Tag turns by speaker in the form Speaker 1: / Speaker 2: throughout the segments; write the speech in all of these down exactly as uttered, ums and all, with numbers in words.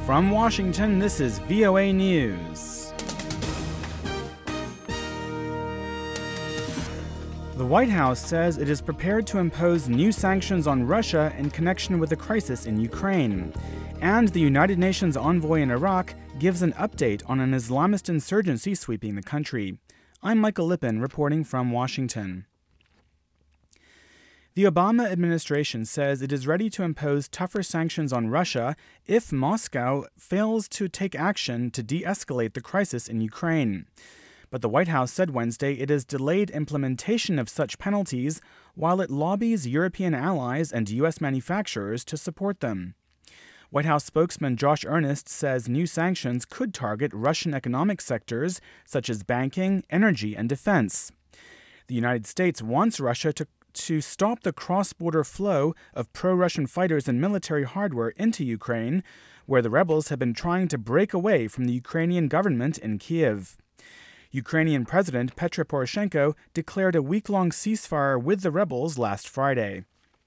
Speaker 1: From Washington, this is V O A News. The White House says it is prepared to impose new sanctions on Russia in connection with the crisis in Ukraine. And the United Nations envoy in Iraq gives an update on an Islamist insurgency sweeping the country. I'm Michael Lippin reporting from Washington. The Obama administration says it is ready to impose tougher sanctions on Russia if Moscow fails to take action to de-escalate the crisis in Ukraine. But the White House said Wednesday it has delayed implementation of such penalties while it lobbies European allies and U S manufacturers to support them. White House spokesman Josh Earnest says new sanctions could target Russian economic sectors such as banking, energy, and defense. The United States wants Russia to to stop the cross-border flow of pro-Russian fighters and military hardware into Ukraine, where the rebels have been trying to break away from the Ukrainian government in Kyiv. Ukrainian President Petro Poroshenko declared a week-long ceasefire with the rebels last Friday.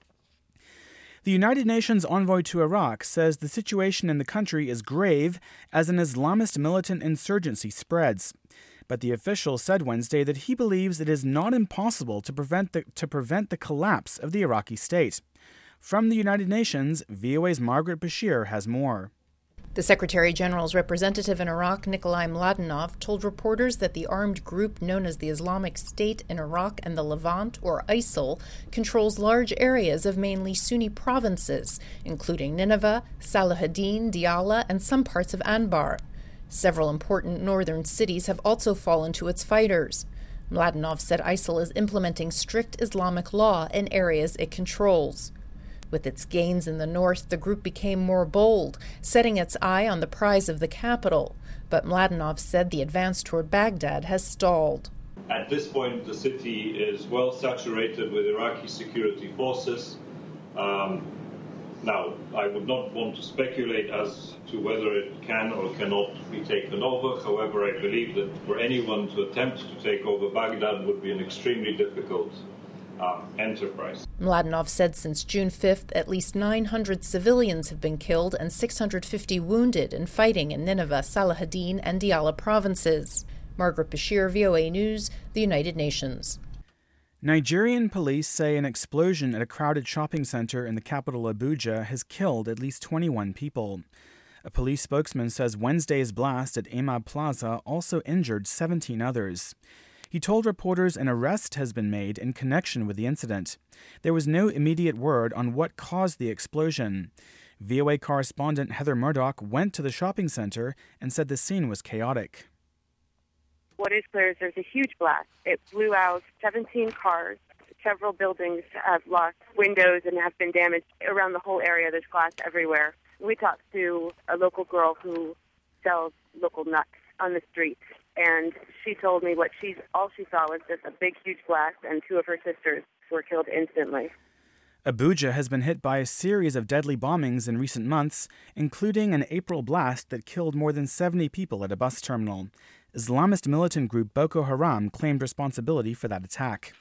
Speaker 1: The United Nations envoy to Iraq says the situation in the country is grave as an Islamist militant insurgency spreads. But the official said Wednesday that he believes it is not impossible to prevent the, to prevent the collapse of the Iraqi state. From the United Nations, V O A's Margaret Bashir has more.
Speaker 2: The Secretary General's representative in Iraq, Nikolai Mladenov, told reporters that the armed group known as the Islamic State in Iraq and the Levant, or ISIL, controls large areas of mainly Sunni provinces, including Nineveh, Salahuddin, Diyala, and some parts of Anbar. Several important northern cities have also fallen to its fighters. Mladenov said ISIL is implementing strict Islamic law in areas it controls. With its gains in the north, the group became more bold, setting its eye on the prize of the capital. But Mladenov said the advance toward Baghdad has stalled.
Speaker 3: At this point, the city is well saturated with Iraqi security forces. Um, Now, I would not want to speculate as to whether it can or cannot be taken over. However, I believe that for anyone to attempt to take over Baghdad would be an extremely difficult uh, enterprise.
Speaker 2: Mladenov said since June fifth, at least nine hundred civilians have been killed and six hundred fifty wounded in fighting in Nineveh, Salahuddin, and Diyala provinces. Margaret Bashir, V O A News, the United Nations.
Speaker 1: Nigerian police say an explosion at a crowded shopping center in the capital Abuja has killed at least twenty-one people. A police spokesman says Wednesday's blast at Ema Plaza also injured seventeen others. He told reporters an arrest has been made in connection with the incident. There was no immediate word on what caused the explosion. V O A correspondent Heather Murdoch went to the shopping center and said the scene was chaotic.
Speaker 4: What is clear is there's a huge blast. It blew out seventeen cars. Several buildings have lost windows and have been damaged around the whole area. There's glass everywhere. We talked to a local girl who sells local nuts on the street, and she told me what she all she saw was just a big, huge blast, and two of her sisters were killed instantly.
Speaker 1: Abuja has been hit by a series of deadly bombings in recent months, including an April blast that killed more than seventy people at a bus terminal. Islamist militant group Boko Haram claimed responsibility for that attack.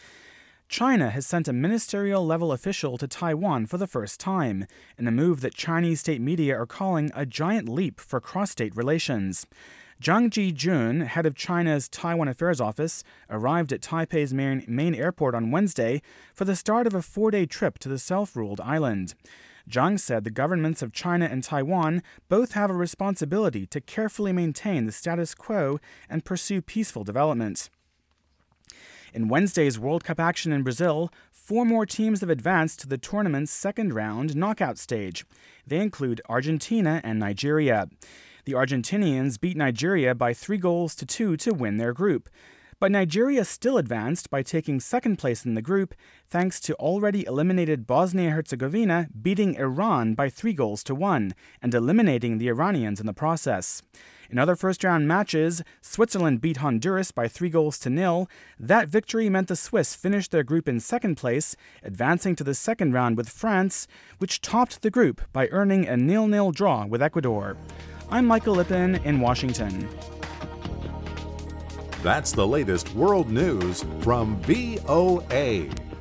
Speaker 1: China has sent a ministerial-level official to Taiwan for the first time, in a move that Chinese state media are calling a giant leap for cross-state relations. Zhang Jijun, head of China's Taiwan Affairs Office, arrived at Taipei's main, main airport on Wednesday for the start of a four-day trip to the self-ruled island. Zhang said the governments of China and Taiwan both have a responsibility to carefully maintain the status quo and pursue peaceful development. In Wednesday's World Cup action in Brazil, four more teams have advanced to the tournament's second round knockout stage. They include Argentina and Nigeria. The Argentinians beat Nigeria by three goals to two to win their group. But Nigeria still advanced by taking second place in the group, thanks to already eliminated Bosnia-Herzegovina beating Iran by three goals to one and eliminating the Iranians in the process. In other first-round matches, Switzerland beat Honduras by three goals to nil. That victory meant the Swiss finished their group in second place, advancing to the second round with France, which topped the group by earning a nil-nil draw with Ecuador. I'm Michael Lippin in Washington.
Speaker 5: That's the latest world news from V O A.